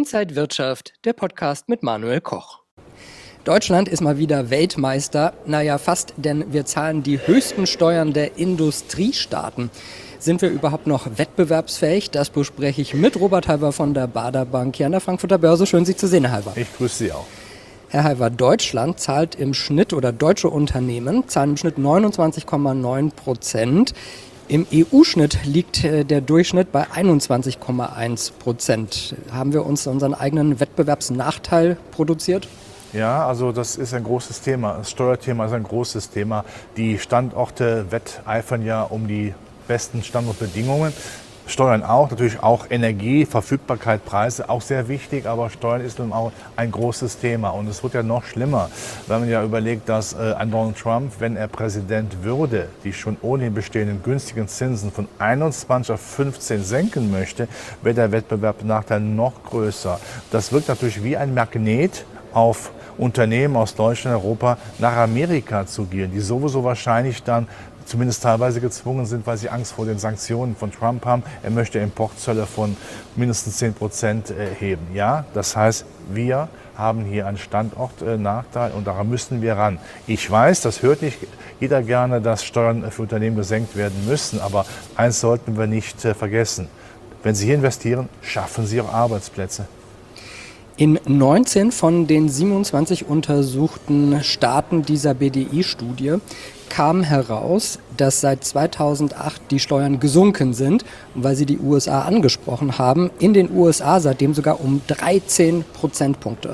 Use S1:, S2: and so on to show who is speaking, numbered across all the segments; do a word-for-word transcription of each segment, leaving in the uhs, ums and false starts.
S1: Inside Wirtschaft, der Podcast mit Manuel Koch. Deutschland ist mal wieder Weltmeister, naja fast, denn wir zahlen die höchsten Steuern der Industriestaaten. Sind wir überhaupt noch wettbewerbsfähig? Das bespreche ich mit Robert Halver von der Baader Bank hier an der Frankfurter Börse. Schön, Sie zu sehen, Herr Halver.
S2: Ich grüße Sie auch.
S1: Herr Halver, Deutschland zahlt im Schnitt, oder deutsche Unternehmen zahlen im Schnitt neunundzwanzig Komma neun Prozent. Im E U-Schnitt liegt der Durchschnitt bei einundzwanzig Komma eins Prozent. Haben wir uns unseren eigenen Wettbewerbsnachteil produziert?
S2: Ja, also das ist ein großes Thema. Das Steuerthema ist ein großes Thema. Die Standorte wetteifern ja um die besten Standortbedingungen. Steuern auch, natürlich auch Energie, Verfügbarkeit, Preise, auch sehr wichtig, aber Steuern ist nun auch ein großes Thema. Und es wird ja noch schlimmer, wenn man ja überlegt, dass äh, ein Donald Trump, wenn er Präsident würde, die schon ohnehin bestehenden günstigen Zinsen von einundzwanzig auf fünfzehn senken möchte, wäre der Wettbewerbsnachteil noch größer. Das wirkt natürlich wie ein Magnet auf Unternehmen aus Deutschland, Europa nach Amerika zu gehen, die sowieso wahrscheinlich dann zumindest teilweise gezwungen sind, weil sie Angst vor den Sanktionen von Trump haben. Er möchte Importzölle von mindestens zehn Prozent heben. Ja, das heißt, wir haben hier einen Standortnachteil und daran müssen wir ran. Ich weiß, das hört nicht jeder gerne, dass Steuern für Unternehmen gesenkt werden müssen, aber eins sollten wir nicht vergessen. Wenn Sie hier investieren, schaffen Sie auch Arbeitsplätze.
S1: In neunzehn von den siebenundzwanzig untersuchten Staaten dieser B D I-Studie kam heraus, dass seit zweitausendacht die Steuern gesunken sind. Und weil Sie die U S A angesprochen haben, in den U S A seitdem sogar um dreizehn Prozentpunkte.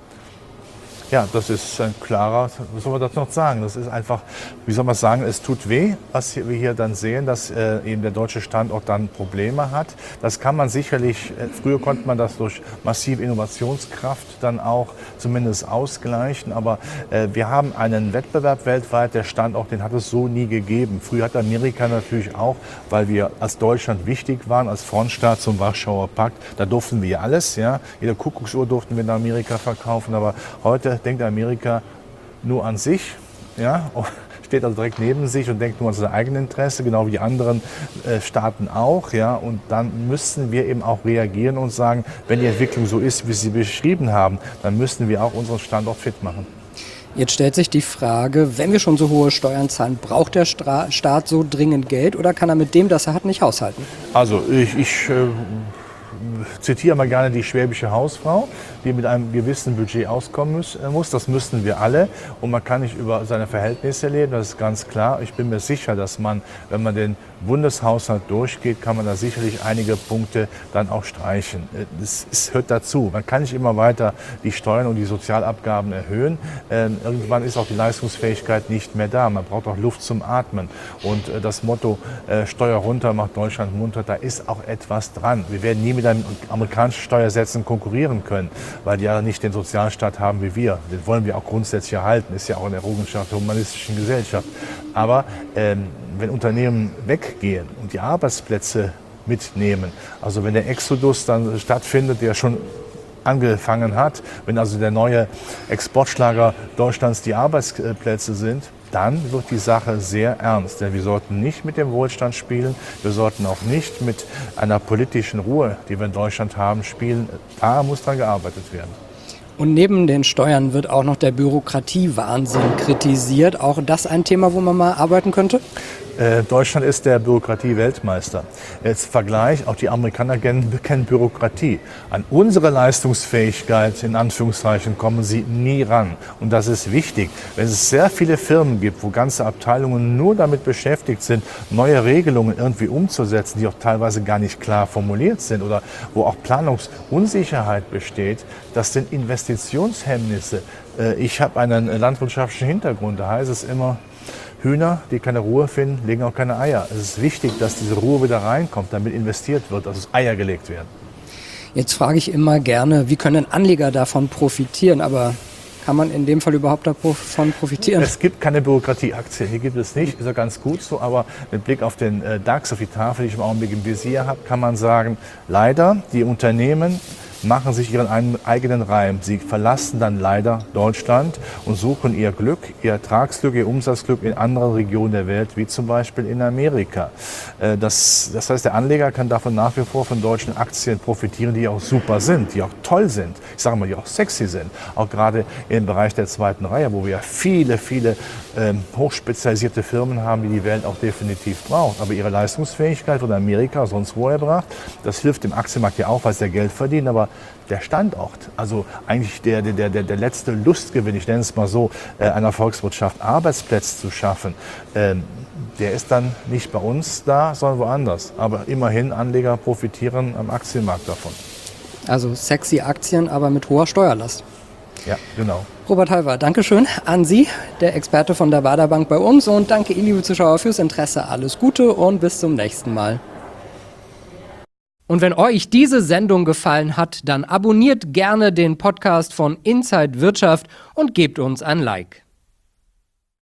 S2: Ja, das ist ein klarer, was soll man das noch sagen? Das ist einfach, wie soll man sagen, es tut weh, was wir hier dann sehen, dass äh, eben der deutsche Standort dann Probleme hat. Das kann man sicherlich, äh, früher konnte man das durch massive Innovationskraft dann auch zumindest ausgleichen, aber äh, wir haben einen Wettbewerb weltweit, der Standort, den hat es so nie gegeben. Früher hat Amerika natürlich auch, weil wir als Deutschland wichtig waren, als Frontstaat zum Warschauer Pakt, da durften wir alles, ja, jede Kuckucksuhr durften wir in Amerika verkaufen, aber heute denkt Amerika nur an sich, ja, steht also direkt neben sich und denkt nur an sein eigenes Interesse, genau wie die anderen äh, Staaten auch. Ja, und dann müssen wir eben auch reagieren und sagen, wenn die Entwicklung so ist, wie Sie beschrieben haben, dann müssen wir auch unseren Standort fit machen.
S1: Jetzt stellt sich die Frage, wenn wir schon so hohe Steuern zahlen, braucht der Stra- Staat so dringend Geld oder kann er mit dem, das er hat, nicht haushalten?
S2: Also ich... ich äh, zitiere mal gerne die schwäbische Hausfrau, die mit einem gewissen Budget auskommen muss. Das müssen wir alle. Und man kann nicht über seine Verhältnisse leben, das ist ganz klar. Ich bin mir sicher, dass man, wenn man den Bundeshaushalt durchgeht, kann man da sicherlich einige Punkte dann auch streichen. Es, es hört dazu. Man kann nicht immer weiter die Steuern und die Sozialabgaben erhöhen. Ähm, irgendwann ist auch die Leistungsfähigkeit nicht mehr da. Man braucht auch Luft zum Atmen. Und äh, das Motto äh, Steuer runter macht Deutschland munter, da ist auch etwas dran. Wir werden nie mit einem amerikanischen Steuersätzen konkurrieren können, weil die ja nicht den Sozialstaat haben wie wir. Den wollen wir auch grundsätzlich erhalten. Ist ja auch eine Errungenschaft der humanistischen Gesellschaft. Aber ähm, wenn Unternehmen weggehen und die Arbeitsplätze mitnehmen, also wenn der Exodus dann stattfindet, der schon angefangen hat, wenn also der neue Exportschlager Deutschlands die Arbeitsplätze sind, dann wird die Sache sehr ernst. Denn wir sollten nicht mit dem Wohlstand spielen, wir sollten auch nicht mit einer politischen Ruhe, die wir in Deutschland haben, spielen. Da muss dran gearbeitet werden.
S1: Und neben den Steuern wird auch noch der Bürokratiewahnsinn kritisiert. Auch das ein Thema, wo man mal arbeiten könnte?
S2: Äh, Deutschland ist der Bürokratie-Weltmeister. Jetzt Vergleich, auch die Amerikaner kennen, kennen Bürokratie. An unsere Leistungsfähigkeit, in Anführungszeichen, kommen sie nie ran. Und das ist wichtig. Wenn es sehr viele Firmen gibt, wo ganze Abteilungen nur damit beschäftigt sind, neue Regelungen irgendwie umzusetzen, die auch teilweise gar nicht klar formuliert sind oder wo auch Planungsunsicherheit besteht, das sind Investitionshemmnisse. Äh, ich habe einen landwirtschaftlichen Hintergrund, da heißt es immer, Hühner, die keine Ruhe finden, legen auch keine Eier. Es ist wichtig, dass diese Ruhe wieder reinkommt, damit investiert wird, dass Eier gelegt werden.
S1: Jetzt frage ich immer gerne, wie können Anleger davon profitieren? Aber kann man in dem Fall überhaupt davon profitieren?
S2: Es gibt keine Bürokratieaktien, hier gibt es nicht, ist ja ganz gut so, aber mit Blick auf den DAX, auf die Tafel, die ich im Augenblick im Visier habe, kann man sagen, leider, die Unternehmen machen sich ihren eigenen Reim. Sie verlassen dann leider Deutschland und suchen ihr Glück, ihr Ertragsglück, ihr Umsatzglück in anderen Regionen der Welt, wie zum Beispiel in Amerika. Das, das heißt, der Anleger kann davon nach wie vor von deutschen Aktien profitieren, die auch super sind, die auch toll sind, ich sage mal, die auch sexy sind. Auch gerade im Bereich der zweiten Reihe, wo wir viele, viele ähm, hochspezialisierte Firmen haben, die die Welt auch definitiv braucht. Aber ihre Leistungsfähigkeit von Amerika, sonst wo erbracht, das hilft dem Aktienmarkt ja auch, weil sie Geld verdienen. Aber der Standort, also eigentlich der, der, der, der letzte Lustgewinn, ich nenne es mal so, äh, einer Volkswirtschaft, Arbeitsplätze zu schaffen, ähm, der ist dann nicht bei uns da, sondern woanders. Aber immerhin, Anleger profitieren am Aktienmarkt davon.
S1: Also sexy Aktien, aber mit hoher Steuerlast.
S2: Ja, genau.
S1: Robert Halver, Dankeschön an Sie, der Experte von der Baader Bank bei uns. Und danke Ihnen, liebe Zuschauer, fürs Interesse. Alles Gute und bis zum nächsten Mal. Und wenn euch diese Sendung gefallen hat, dann abonniert gerne den Podcast von Inside Wirtschaft und gebt uns ein Like.